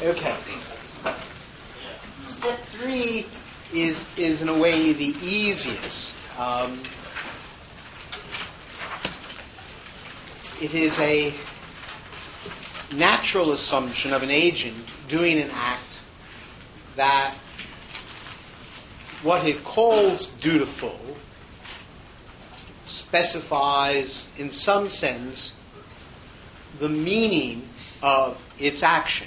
Okay. Step 3 is in a way the easiest. It is a natural assumption of an agent doing an act that what it calls dutiful specifies, in some sense, the meaning of its action.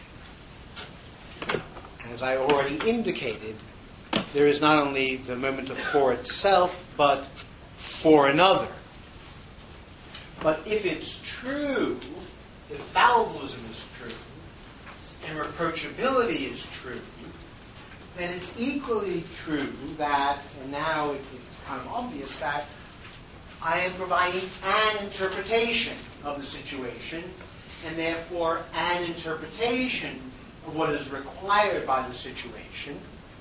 As I already indicated, there is not only the moment of for itself, but for another. But if it's true, if fallibilism is true, and reproachability is true, then it's equally true that, and now it's kind of obvious, that I am providing an interpretation of the situation, and therefore an interpretation of what is required by the situation.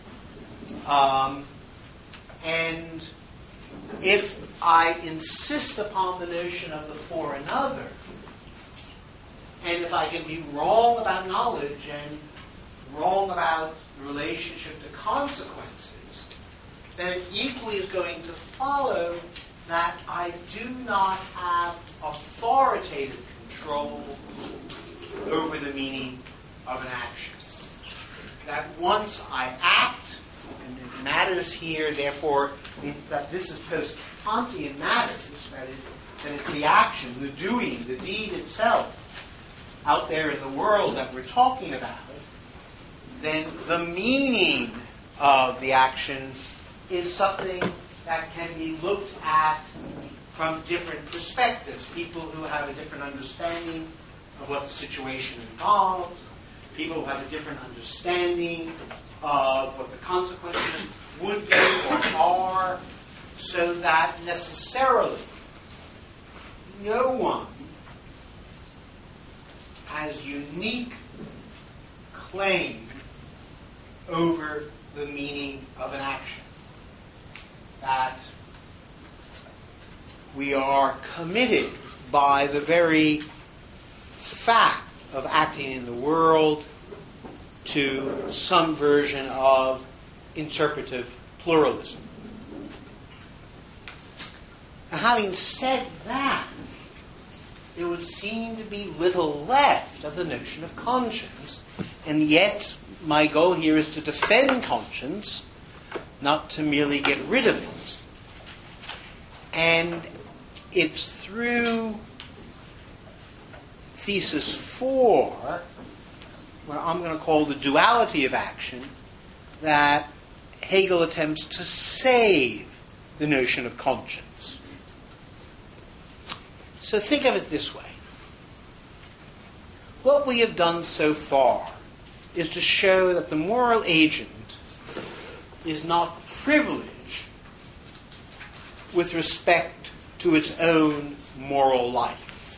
And if I insist upon the notion of the for another, and if I can be wrong about knowledge and wrong about the relationship to consequences, then it equally is going to follow that I do not have authoritative control over the meaning of an action. That once I act, and it matters here, therefore, that this is post-Kantian matters, that it's the action, the doing, the deed itself out there in the world that we're talking about, then the meaning of the action is something that can be looked at from different perspectives. People who have a different understanding of what the situation involves, people who have a different understanding of what the consequences would be or are, so that necessarily no one has unique claim over the meaning of an action. That we are committed by the very fact of acting in the world to some version of interpretive pluralism. Now, having said that, there would seem to be little left of the notion of conscience, and yet my goal here is to defend conscience, not to merely get rid of it. And it's through thesis 4, what I'm going to call the duality of action, that Hegel attempts to save the notion of conscience. So think of it this way. What we have done so far is to show that the moral agent is not privileged with respect to its own moral life.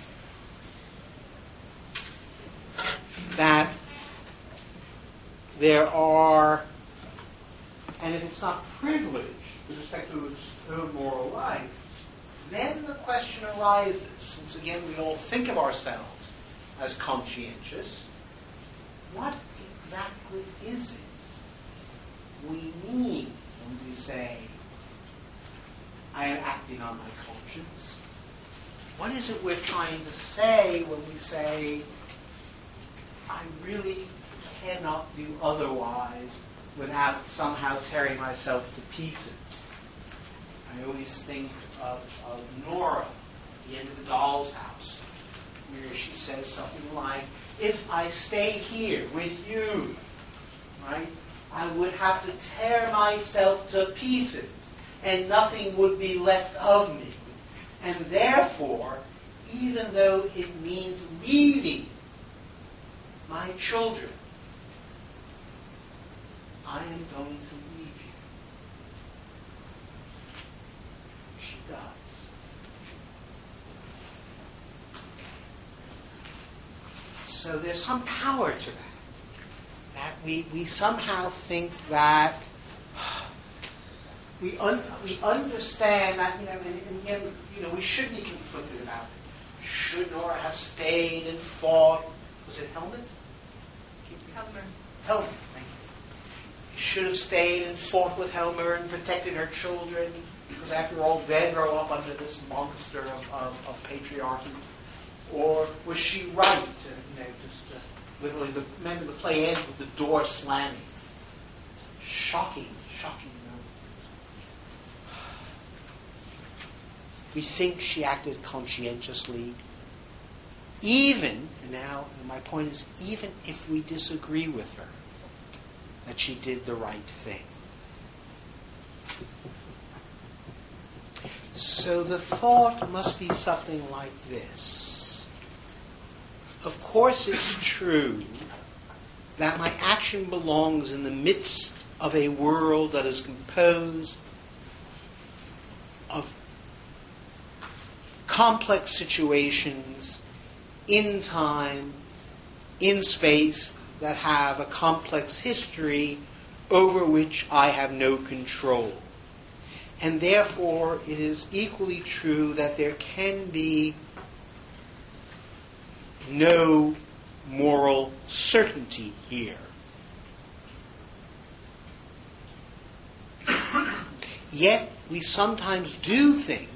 That there are, and if it's not privileged with respect to its own moral life, then the question arises, since again we all think of ourselves as conscientious, what exactly is it we mean when we say, I am acting on my conscience? What is it we're trying to say when we say, I really cannot do otherwise without somehow tearing myself to pieces? I always think of Nora at the end of The Doll's House, where she says something like, if I stay here with you, right, I would have to tear myself to pieces and nothing would be left of me. And therefore, even though it means leaving my children, I am going to leave you. She does. So there's some power to that. That we somehow think that we understand that, and again, we should be conflicted about it. Should Nora have stayed and fought? Was it Helmut? Helmer. Thank you. Should have stayed and fought with Helmer and protected her children, because after all, they grow up under this monster of patriarchy. Or was she right? Literally, remember the play ends with the door slamming. Shocking moment. We think she acted conscientiously, even, and now my point is, even if we disagree with her, that she did the right thing. So the thought must be something like this. Of course it's true that my action belongs in the midst of a world that is composed of complex situations in time, in space, that have a complex history over which I have no control. And therefore, it is equally true that there can be no moral certainty here. Yet, we sometimes do think,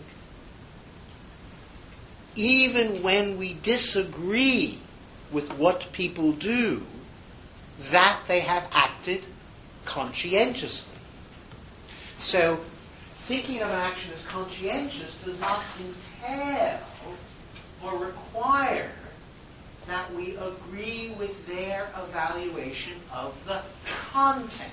even when we disagree with what people do, that they have acted conscientiously. So, thinking of an action as conscientious does not entail or require that we agree with their evaluation of the content.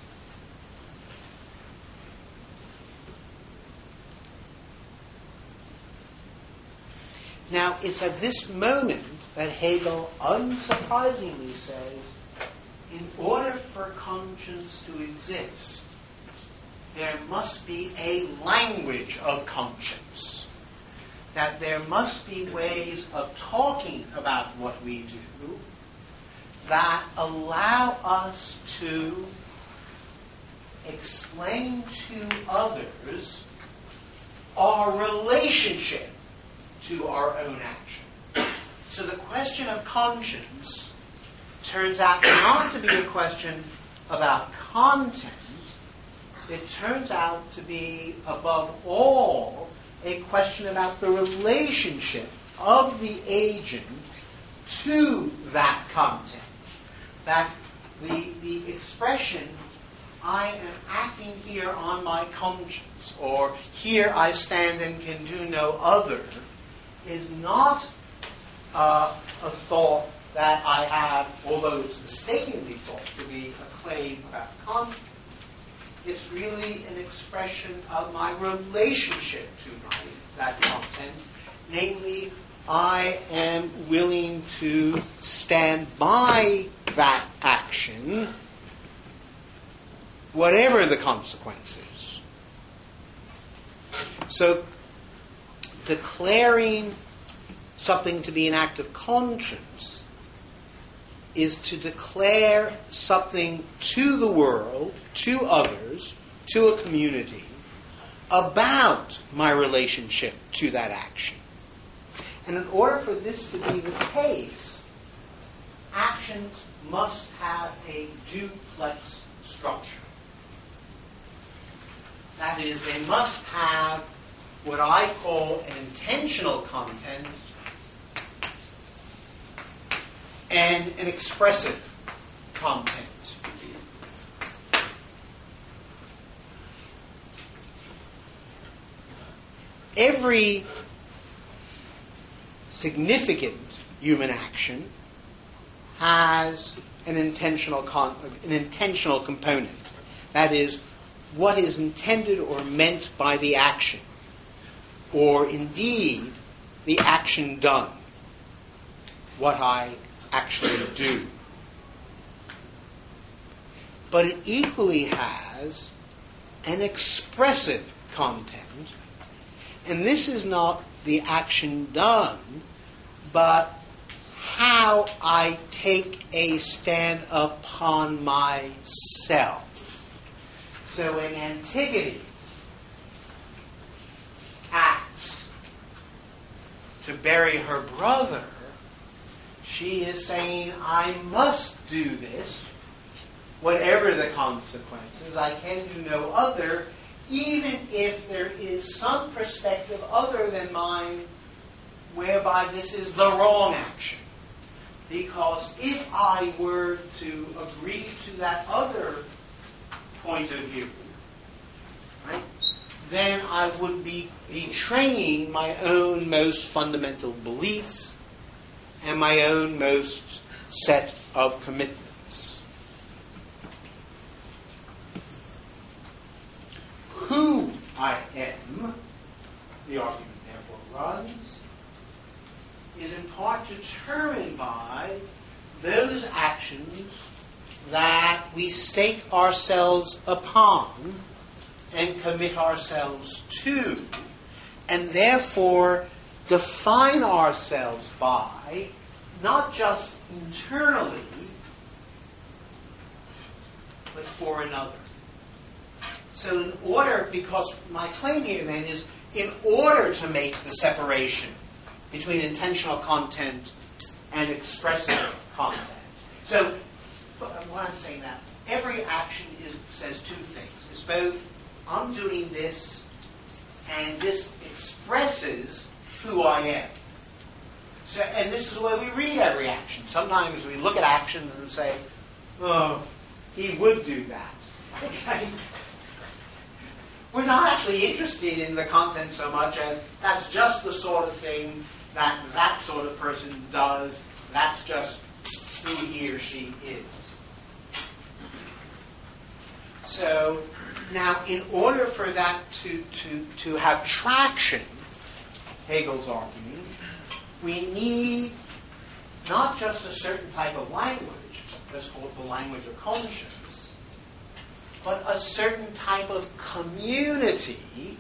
Now, it's at this moment that Hegel unsurprisingly says, in order for conscience to exist, there must be a language of conscience. That there must be ways of talking about what we do that allow us to explain to others our relationship to our own action. So the question of conscience turns out not to be a question about content. It turns out to be, above all, a question about the relationship of the agent to that content. That the expression, I am acting here on my conscience, or here I stand and can do no other, is not a thought that I have, although it's mistakenly thought to be a claim about conscience. It's really an expression of my relationship to that content. Namely, I am willing to stand by that action, whatever the consequences. So, declaring something to be an act of conscience is to declare something to the world, to others, to a community, about my relationship to that action. And in order for this to be the case, actions must have a duplex structure. That is, they must have what I call an intentional content and an expressive content. Every significant human action has an intentional component. That is, what is intended or meant by the action, or indeed the action done, what I actually do. But it equally has an expressive content, and this is not the action done, but how I take a stand upon myself. So when Antigone acts to bury her brother, She is saying, I must do this, whatever the consequences. I can do no other, even if there is some perspective other than mine whereby this is the wrong action. Because if I were to agree to that other point of view, right, then I would be betraying my own most fundamental beliefs and my own most set of commitments. Who I am, the argument therefore runs, is in part determined by those actions that we stake ourselves upon and commit ourselves to, and therefore define ourselves by, not just internally, but for another. So in order, because my claim here then is, in order to make the separation between intentional content and expressive content. So, what I'm saying now, every action says two things. It's both, I'm doing this, and this expresses who I am. So, and this is the way we read every action. Sometimes we look at actions and say, oh, he would do that. Okay? We're not actually interested in the content so much as that's just the sort of thing that sort of person does. That's just who he or she is. So now, in order for that to have traction, Hegel's arguing, we need not just a certain type of language, let's call it the language of conscience, but a certain type of community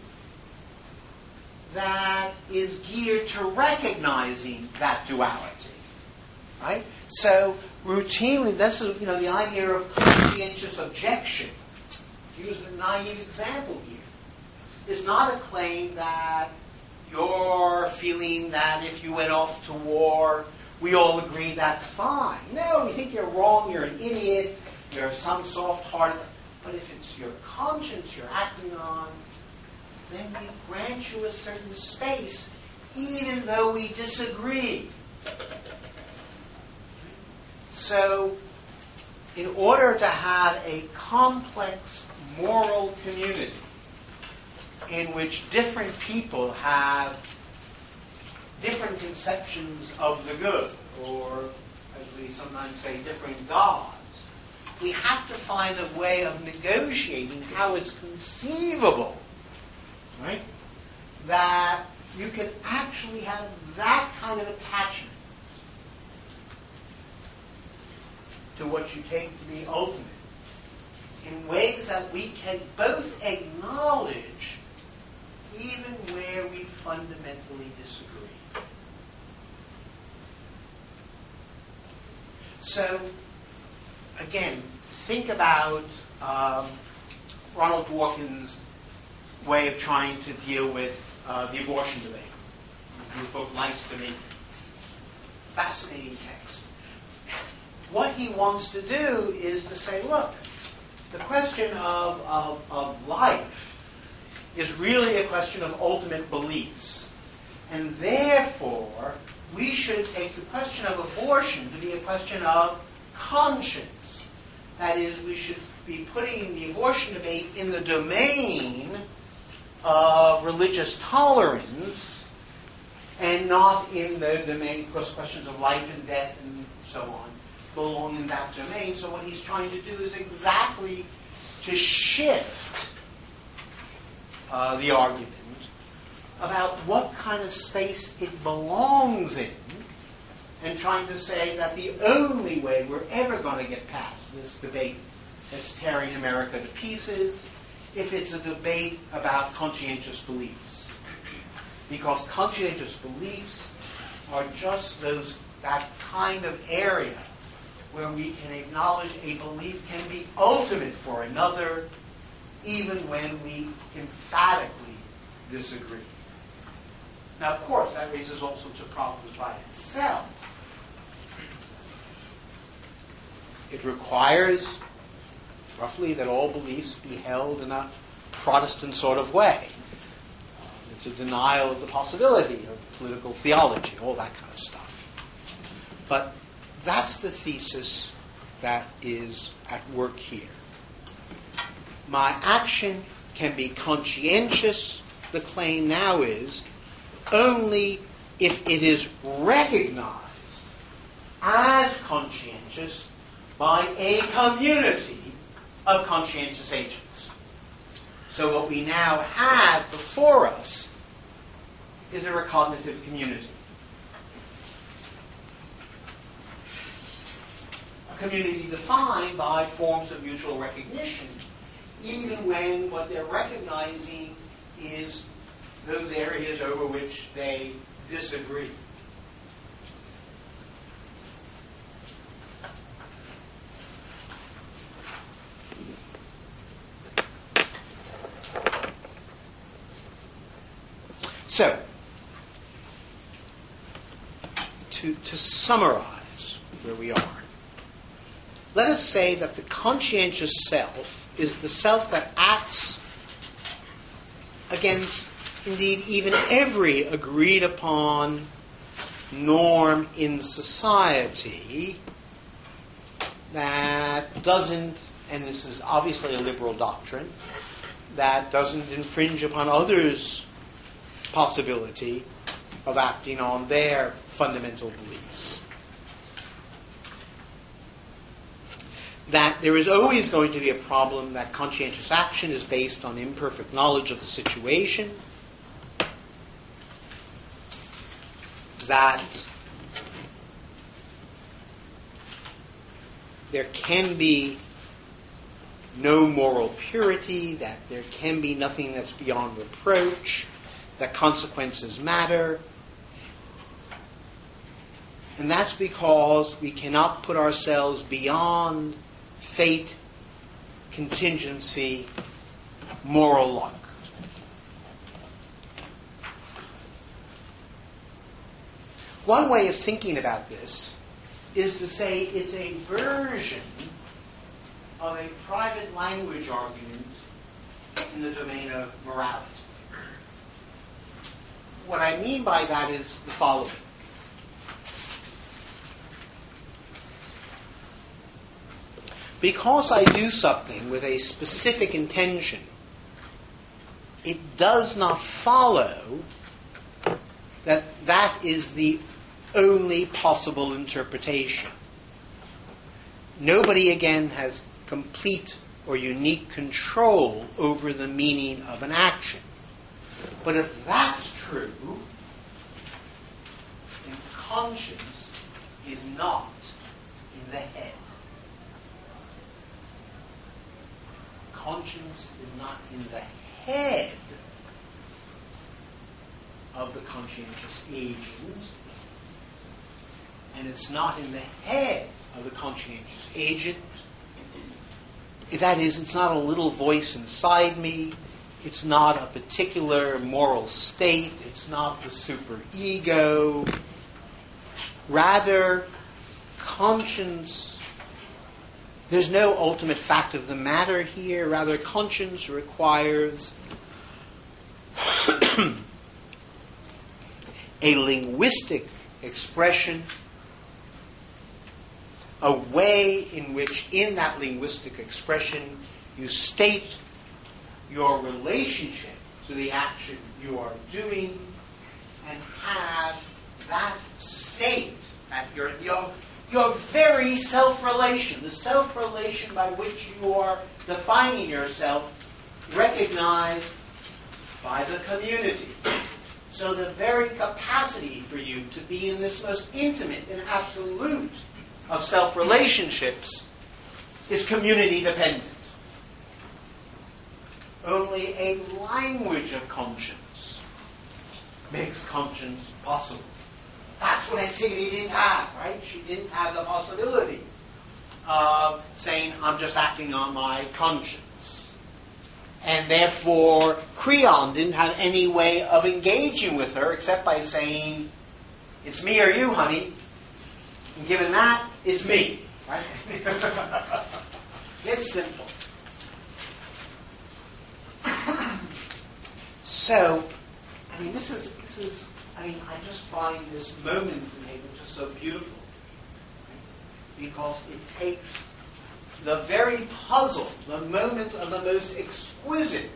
that is geared to recognizing that duality, right? So routinely, this is the idea of conscientious objection. Use a naive example here. Is not a claim that you're feeling that if you went off to war, we all agree that's fine. No, we think you're wrong. You're an idiot. You're some soft heart. But if it's your conscience you're acting on, then we grant you a certain space, even though we disagree. So, in order to have a complex moral community in which different people have different conceptions of the good, or, as we sometimes say, different gods, we have to find a way of negotiating how it's conceivable, right, that you can actually have that kind of attachment to what you take to be ultimate in ways that we can both acknowledge even where we fundamentally disagree. So, again, think about Ronald Dworkin's way of trying to deal with the abortion debate. His book, Life's Dominion. Fascinating text. What he wants to do is to say, look, the question of life is really a question of ultimate beliefs. And therefore, we should take the question of abortion to be a question of conscience. That is, we should be putting the abortion debate in the domain of religious tolerance and not in the domain, because questions of life and death and so on belong in that domain. So what he's trying to do is exactly to shift the argument about what kind of space it belongs in, and trying to say that the only way we're ever going to get past this debate that's tearing America to pieces, if it's a debate about conscientious beliefs. Because conscientious beliefs are just that kind of area where we can acknowledge a belief can be ultimate for another, even when we emphatically disagree. Now, of course, that raises all sorts of problems by itself. It requires, roughly, that all beliefs be held in a Protestant sort of way. It's a denial of the possibility of political theology, all that kind of stuff. But that's the thesis that is at work here. My action can be conscientious, the claim now is, only if it is recognized as conscientious by a community of conscientious agents. So what we now have before us is a recognitive community. A community defined by forms of mutual recognition, even when what they're recognizing is those areas over which they disagree. So, to summarize where we are, let us say that the conscientious self is the self that acts against, indeed, even every agreed upon norm in society that doesn't, and this is obviously a liberal doctrine, that doesn't infringe upon others' possibility of acting on their fundamental beliefs. That there is always going to be a problem that conscientious action is based on imperfect knowledge of the situation, that there can be no moral purity, that there can be nothing that's beyond reproach, that consequences matter. And that's because we cannot put ourselves beyond fate, contingency, moral luck. One way of thinking about this is to say it's a version of a private language argument in the domain of morality. What I mean by that is the following. Because I do something with a specific intention, it does not follow that that is the only possible interpretation. Nobody, again, has complete or unique control over the meaning of an action. But if that's true, then conscience is not in the head. Conscience is not in the head of the conscientious agent, and it's not in the head of the conscientious agent. That is, it's not a little voice inside me. It's not a particular moral state. It's not the superego. Rather, conscience, there's no ultimate fact of the matter here. Rather, conscience requires a linguistic expression, a way in which, in that linguistic expression, you state your relationship to the action you are doing, and have that state, that your very self-relation, the self-relation by which you are defining yourself, recognized by the community. So the very capacity for you to be in this most intimate and absolute of self-relationships is community dependent. Only a language of conscience makes conscience possible. That's what Antigone didn't have, right? She didn't have the possibility of saying, I'm just acting on my conscience. And therefore, Creon didn't have any way of engaging with her except by saying, it's me or you, honey. And given that, it's me. Right? It's simple. So, I mean, this is, I just find this moment in Hegel just so beautiful. Right? Because it takes the very puzzle, the moment of the most exquisite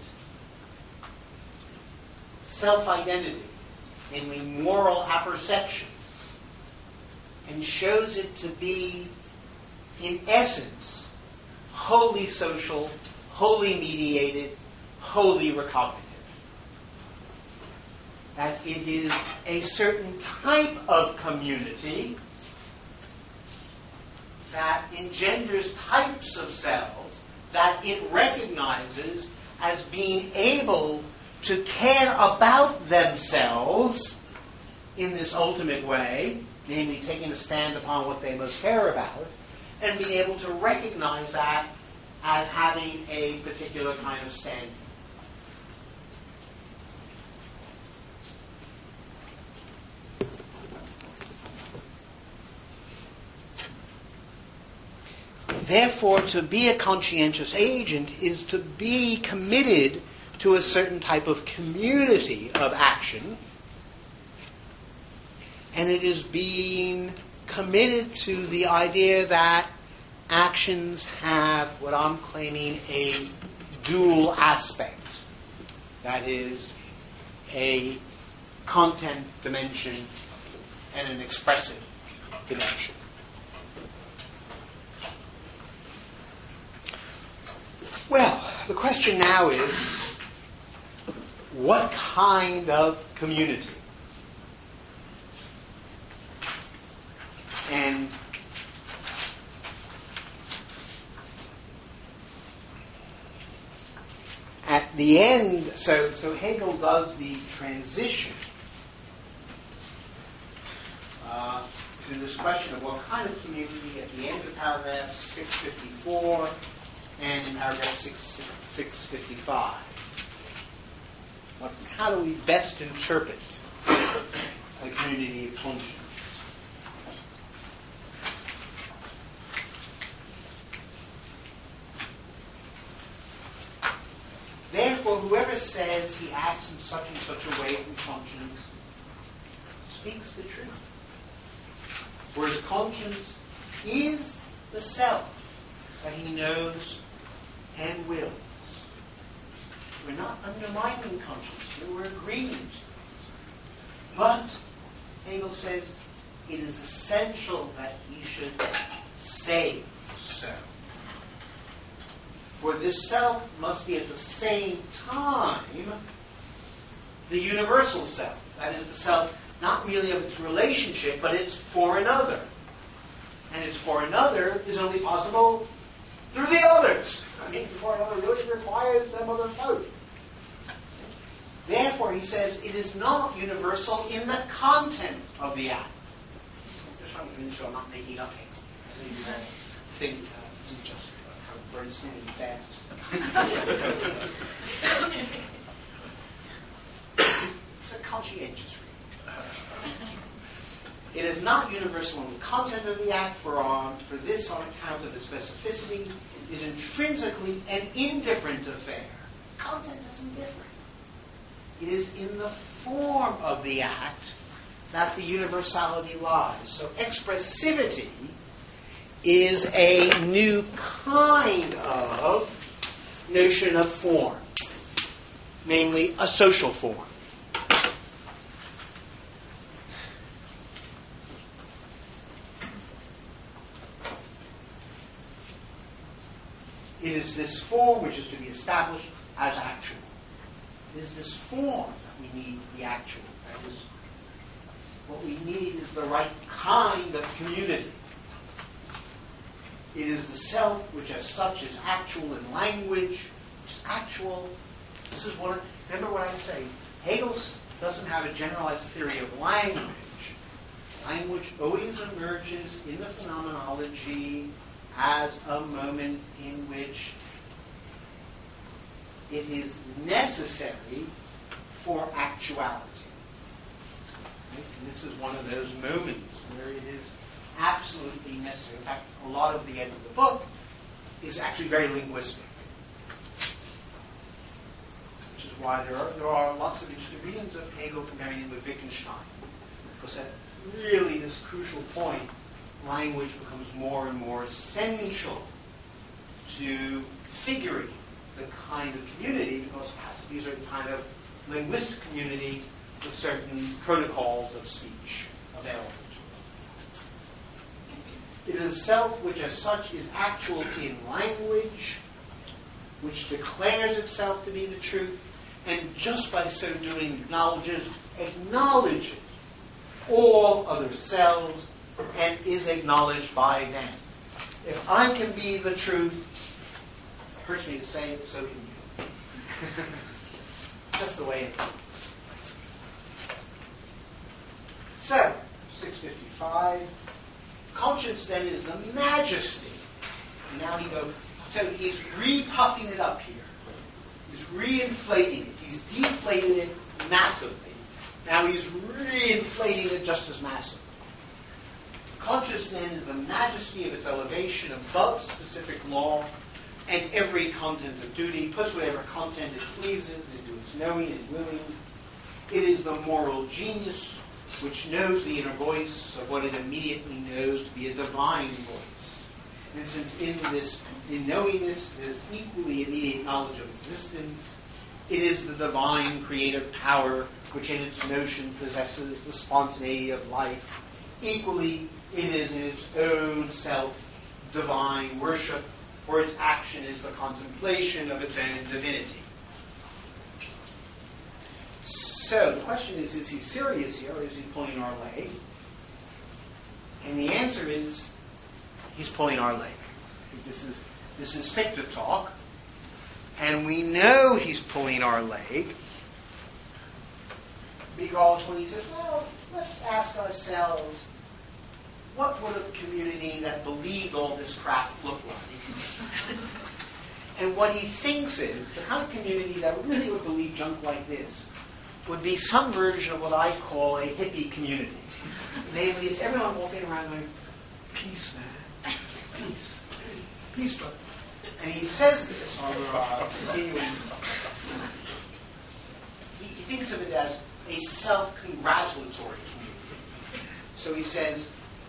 self-identity, namely moral apperception, and shows it to be, in essence, wholly social, wholly mediated, wholly recognitive. That it is a certain type of community that engenders types of selves that it recognizes as being able to care about themselves in this ultimate way, namely taking a stand upon what they most care about, and being able to recognize that as having a particular kind of standing. Therefore, to be a conscientious agent is to be committed to a certain type of community of action, and it is being committed to the idea that actions have what I'm claiming a dual aspect. That is, a content dimension and an expressive dimension. Well, the question now is, what kind of community? And at the end, so Hegel does the transition to this question of what kind of community at the end of paragraph 654 and in paragraph 655. How do we best interpret a community of conscience? Therefore, whoever says he acts in such and such a way from conscience speaks the truth. Whereas conscience is the self that he knows and wills. We're not undermining conscience, we're agreeing. But, Hegel says, it is essential that he should say so. For this self must be at the same time the universal self. That is the self not merely of its relationship, but its for another. And its for another is only possible through the others. I mean, for another really requires them other folk. Therefore, he says, it is not universal in the content of the act. I'm just trying to make sure I'm not making up Hegel. So you think it's just how birds moving fast. It's a conscientious reading. It is not universal in the content of the act, for this, on account of its specificity, is intrinsically an indifferent affair. Content is indifferent. It is in the form of the act that the universality lies. So expressivity is a new kind of notion of form, namely a social form. It is this form which is to be established as actual. It is this form that we need to be actual. That is, what we need is the right kind of community. It is the self which as such is actual in language, which is actual. This is what, remember what I say, Hegel doesn't have a generalized theory of language. Language always emerges in the phenomenology as a moment in which it is necessary for actuality. Right? And this is one of those moments where it is absolutely necessary. In fact, a lot of the end of the book, is actually very linguistic. Which is why there are lots of interesting readings of Hegel comparing him with Wittgenstein. Because at really this crucial point, language becomes more and more essential to figuring the kind of community, because these are the kind of linguistic community with certain protocols of speech available to it. It is a self which as such is actual in language, which declares itself to be the truth, and just by so doing acknowledges all other selves and is acknowledged by them. If I can be the truth, it hurts me to say it, so can you. That's the way it is. So, 655. Conscience then is the majesty. And now he goes, so he's repuffing it up here. He's reinflating it. He's deflated it massively. Now he's reinflating it just as massively. Conscience then is the majesty of its elevation above specific law and every content of duty, puts whatever content it pleases into its knowing and willing. It is the moral genius which knows the inner voice of what it immediately knows to be a divine voice. And since in knowingness, there's equally immediate knowledge of existence, it is the divine creative power which in its notion possesses the spontaneity of life. Equally, it is in its own self divine worship, for its action is the contemplation of its own divinity. So the question is he serious here, or is he pulling our leg? And the answer is, he's pulling our leg. This is Fichte talk, and we know he's pulling our leg because when he says, well, let's ask ourselves, what would a community that believed all this crap look like? And what he thinks is, the kind of community that really would believe junk like this would be some version of what I call a hippie community. Namely, it's everyone walking around going, peace, man, peace, peace, brother. And he says this, continuing, he thinks of it as a self-congratulatory community. So he says,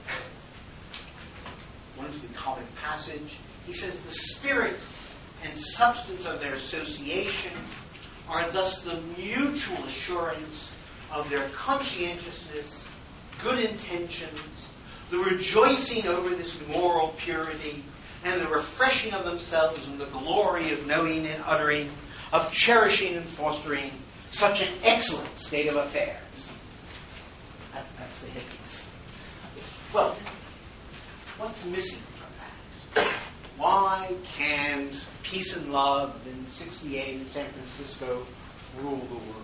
one is the comic passage, he says the spirit and substance of their association are thus the mutual assurance of their conscientiousness, good intentions, the rejoicing over this moral purity, and the refreshing of themselves in the glory of knowing and uttering, of cherishing and fostering such an excellent state of affairs. That's the hippies. Well, what's missing from that? Why can't peace and love in 68 in San Francisco rule the world?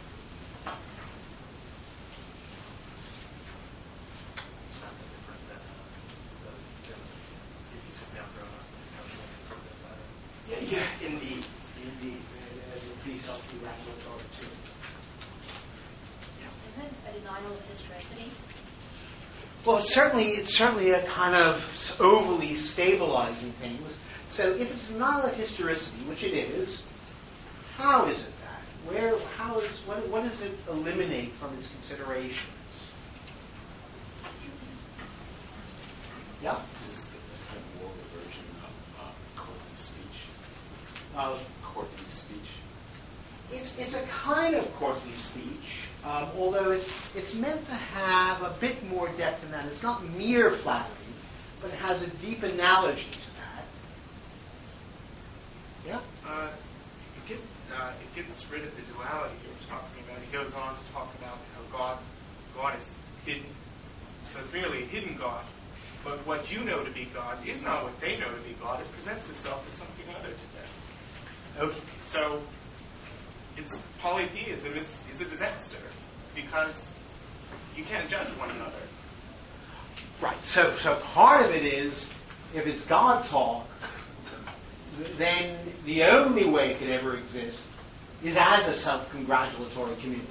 Yeah, indeed. They're pretty self-congratulatory too. Isn't it a denial of historicity? Well, it's certainly a kind of overly stabilizing things. So if it's denial of historicity, which it is, how is it that? What does it eliminate from its considerations? Yeah? This is the kind of moral version of courtly speech. Courtly speech. It's a kind of courtly speech, although it's meant to have a bit more depth than that. It's not mere flattery, but it has a deep analogy to that. Yeah? It gets rid of the duality he was talking about. He goes on to talk about how God is hidden. So it's merely a hidden God. But what you know to be God is not what they know to be God. It presents itself as something other to them. Okay. So it's polytheism is a disaster because you can't judge one another. Right. So part of it is, if it's God talk, then the only way it could ever exist is as a self-congratulatory community.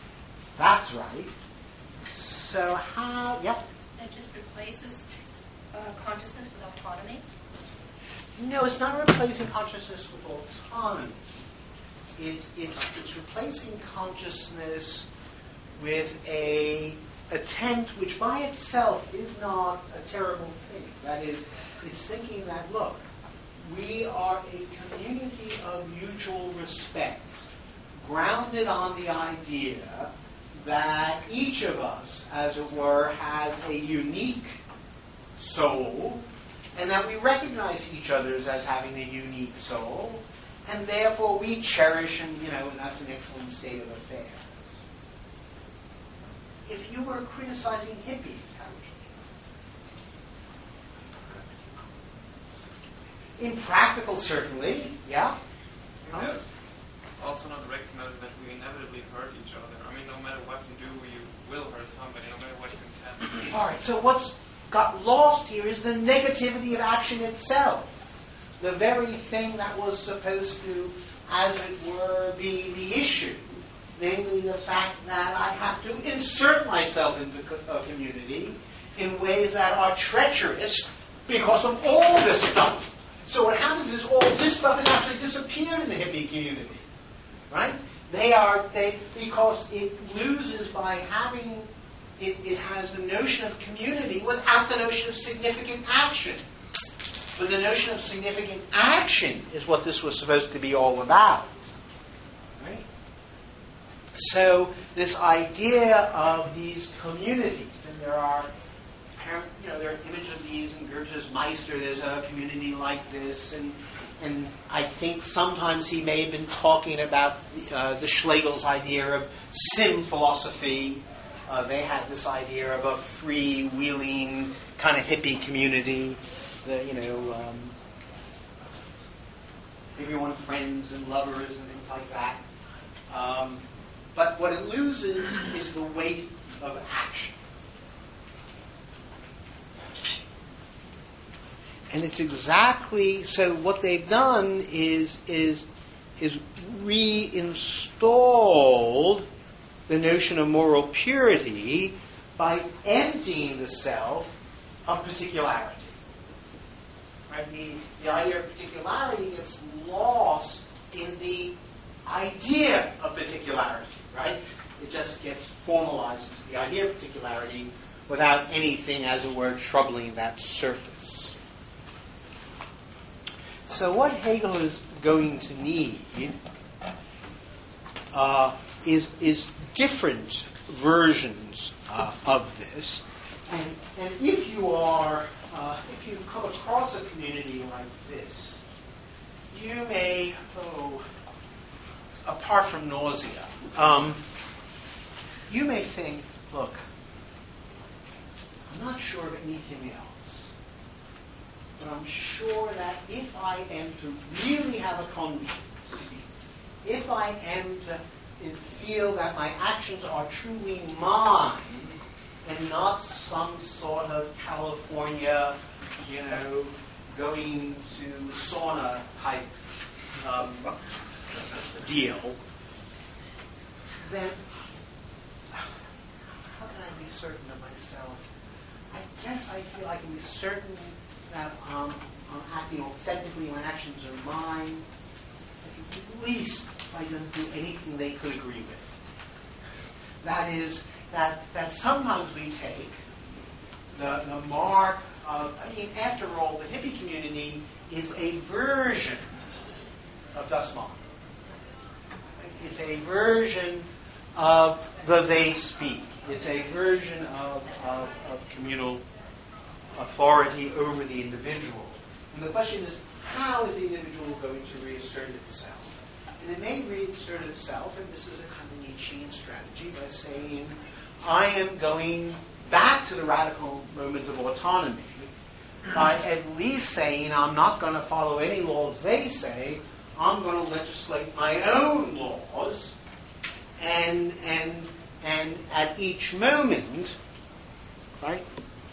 That's right. So how? Yep. It just replaces consciousness with autonomy? No, it's not replacing consciousness with autonomy. It's replacing consciousness with a attempt, which by itself is not a terrible thing. That is, it's thinking that, look, we are a community of mutual respect, grounded on the idea that each of us, as it were, has a unique soul, and that we recognize each other as having a unique soul, and therefore we cherish and that's an excellent state of affairs. If you were criticizing hippies, how would you do? Impractical, certainly, yeah. Yes. Also not recognizing that we inevitably hurt each other. I mean, no matter what you do, you will hurt somebody, no matter what you intend. All right, so what's got lost here is the negativity of action itself. The very thing that was supposed to, as it were, be the issue. Namely, the fact that I have to insert myself into a community in ways that are treacherous because of all this stuff. So what happens is all this stuff has actually disappeared in the hippie community. Right? Because it loses by having, it has the notion of community without the notion of significant action. But the notion of significant action is what this was supposed to be all about. Right? So this idea of these communities, and there are images of these in Goethe's Meister. There's a community like this, and I think sometimes he may have been talking about the Schlegel's idea of sim philosophy. They had this idea of a freewheeling kind of hippie community. Everyone friends and lovers and things like that. But what it loses is the weight of action. And it's exactly so. What they've done is reinstalled the notion of moral purity by emptying the self of particularity. Right? The idea of particularity gets lost in the idea of particularity. Right? It just gets formalized into the idea of particularity without anything, as it were, troubling that surface. So what Hegel is going to need is different versions of this. And if you come across a community like this, you may, apart from nausea, you may think, look, I'm not sure of anything else. But I'm sure that if I am to really have a conscience, if I am to feel that my actions are truly mine and not some sort of California, going to sauna type deal, then how can I be certain of myself? I guess I feel I can be certain that I'm acting authentically, my actions are mine, at least if I don't do anything they could agree with. That is, that sometimes we take the mark of, after all, the hippie community is a version of Das Mann. It's a version of the they speak. It's a version of communal authority over the individual. And the question is, how is the individual going to reassert itself? And it may reassert itself, and this is a kind of Nietzschean strategy, by saying, I am going back to the radical moment of autonomy, by at least saying, I'm not going to follow any laws they say, I'm going to legislate my own laws, and at each moment, right,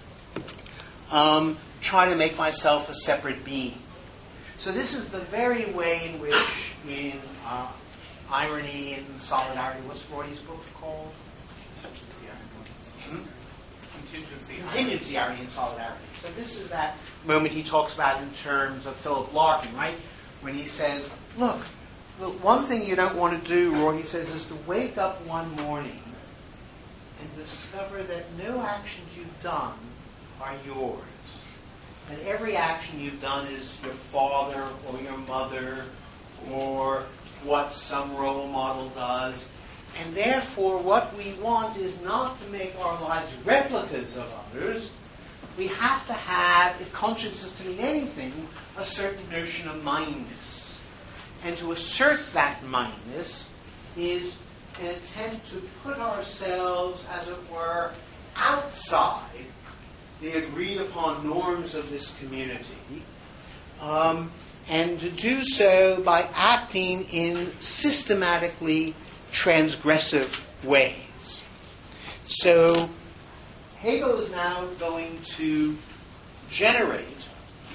try to make myself a separate being. So this is the very way in which, in Irony and Solidarity, what's Freud's book called? contingency, in solidarity. So this is that moment he talks about in terms of Philip Larkin, right? When he says, look, one thing you don't want to do, Roy, he says, is to wake up one morning and discover that no actions you've done are yours. And every action you've done is your father or your mother or what some role model does. And therefore, what we want is not to make our lives replicas of others. We have to have, if conscience is to mean anything, a certain notion of mindness. And to assert that mindness is an attempt to put ourselves, as it were, outside the agreed upon norms of this community, and to do so by acting in systematically transgressive ways. So Hegel is now going to generate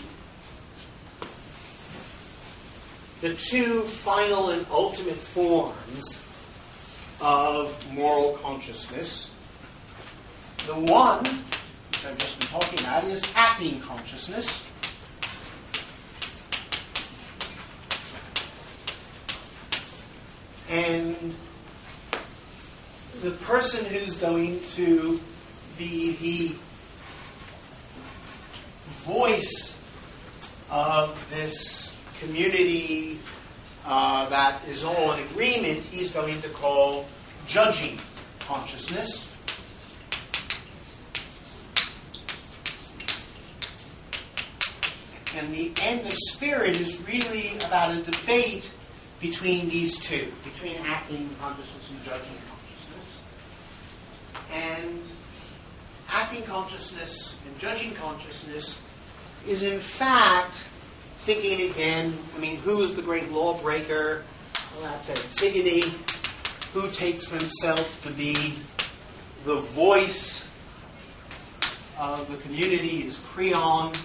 the two final and ultimate forms of moral consciousness. The one, which I've just been talking about, is acting consciousness. And the person who's going to be the voice of this community that is all in agreement, he's going to call judging consciousness. And the end of Spirit is really about a debate between these two, between acting consciousness and judging consciousness. And acting consciousness and judging consciousness is in fact thinking again, who is the great lawbreaker? Well, that's Antigone. Who takes himself to be the voice of the community is Creon.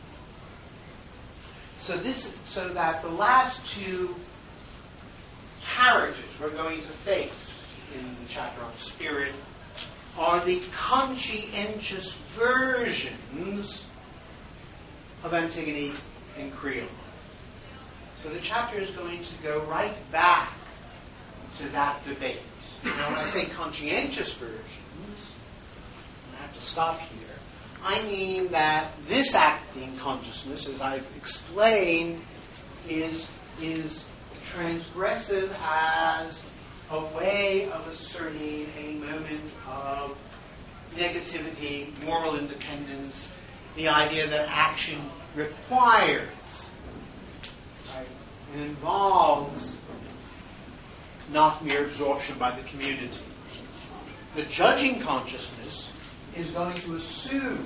So that the last two characters we're going to face in the chapter on Spirit are the conscientious versions of Antigone and Creon. So the chapter is going to go right back to that debate. Now, when I say conscientious versions, I have to stop here. I mean that this acting consciousness, as I've explained, is transgressive as a way of asserting a moment of negativity, moral independence, the idea that action requires, right, and involves not mere absorption by the community. The judging consciousness is going to assume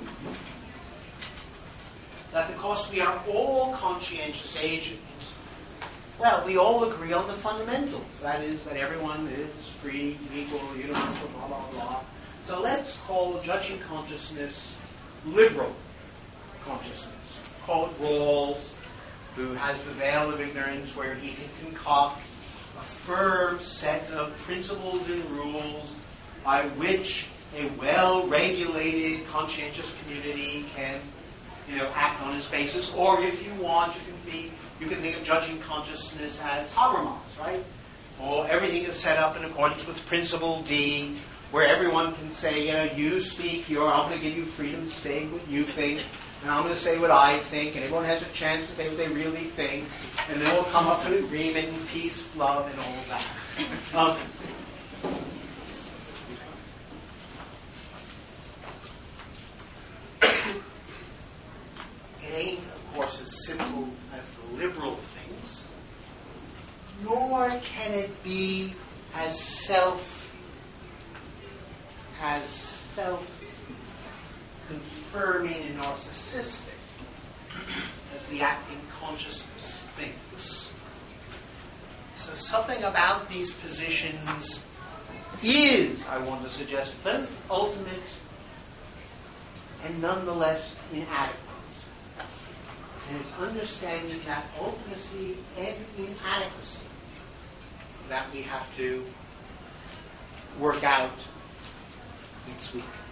that because we are all conscientious agents, well, we all agree on the fundamentals. That is, that everyone is free, equal, universal, blah, blah, blah. So let's call judging consciousness liberal consciousness. Call it Rawls, who has the veil of ignorance where he can concoct a firm set of principles and rules by which a well-regulated, conscientious community can, act on its basis. Or if you want, you can think of judging consciousness as Habermas, right? Or everything is set up in accordance with Principle D, where everyone can say, you speak, I'm going to give you freedom to say what you think, and I'm going to say what I think, and everyone has a chance to say what they really think, and then we'll come up to an agreement and peace, love, and all that. It ain't, of course, as simple as the liberal things, nor can it be as self-confirming and narcissistic as the acting consciousness thinks. So something about these positions is, I want to suggest, both ultimate and nonetheless inadequate. And it's understanding that ultimacy and inadequacy that we have to work out next week.